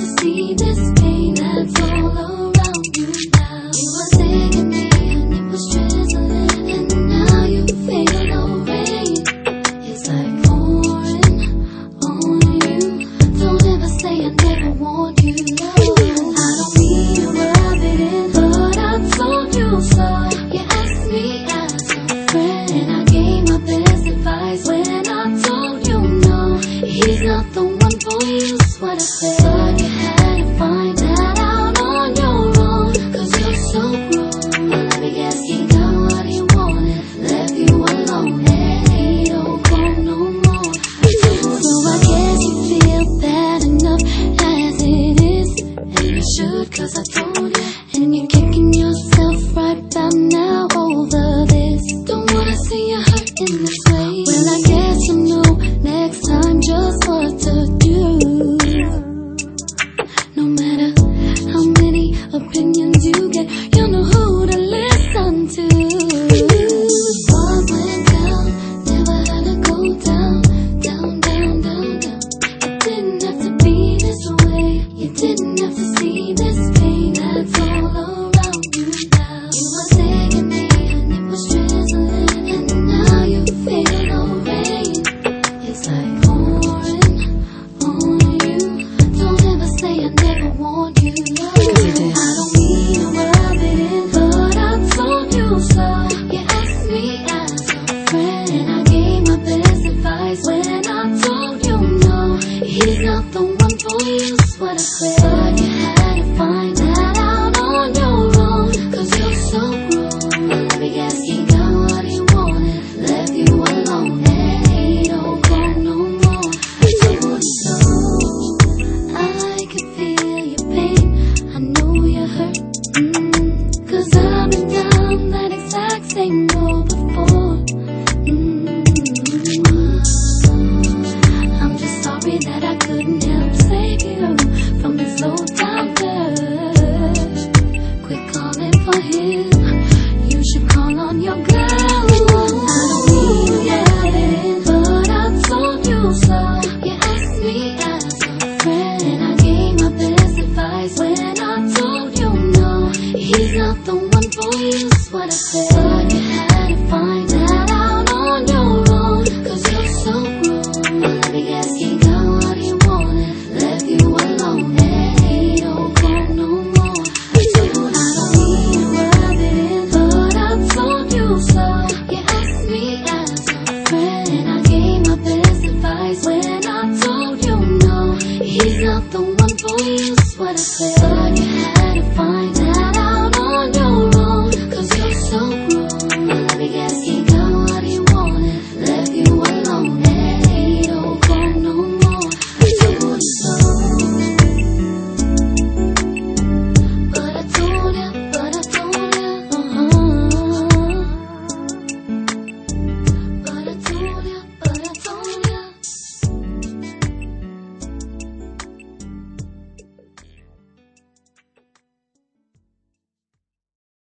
to see this pain that's all around you now. You were singing me and it was drizzling, and now you fade away. It's like pouring on you. Don't ever say I never want you. I don't mean to rub it in, but I told you so. You asked me as a friend, and I gave my best advice when I told you no. He's not the one for you, is what I said. But you had to find that out on your own, 'cause you're so grown. Well, let me guess, he got what he wanted, left you alone, and he don't go no more. So I guess you feel bad enough as it is, and you should, 'cause I told you. And you're kicking yourself right about now over this. Don't wanna see you hurt in this way. Well, I guess you know next time just what to do. No matter how many opinions you get, you know who to listen to. What went down, never had to go down, down, down, down, down. It didn't have to be this way. You didn't have to see this pain that's all around you now. You were singing me and it was drizzling, and now you fade away. It's like pouring on you. Don't ever say I never want you. I don't mean to rub it in, but I told you so. You asked me as a friend, and I gave my best advice when I told you no. He's not the one for you, is what I said. But you had to find that out on your own, 'cause you're so grown. Well, let me guess, he got what he wanted, left you alone, and he don't go no more. I told you so. I can feel your pain, I know you're hurt, 'cause I've been down that exact same road before. I'm just sorry that I couldn't help save you from this low down dirt. Quit calling for him, you should call on your girl. I don't mean to yell it, but I told you so. You asked me as a friend, and I gave my best advice when I told you no. He's not the one for you, is what I said. But you had to find that out on your own, 'cause you're so grown. Well, let me guess, he got what he wanted, left you alone, and he don't go no more. I don't mean to rub it in, but I told you so. You asked me as a friend, and I gave my best advice when I told you no. He's not the one for you, is what I said. But you had to find out.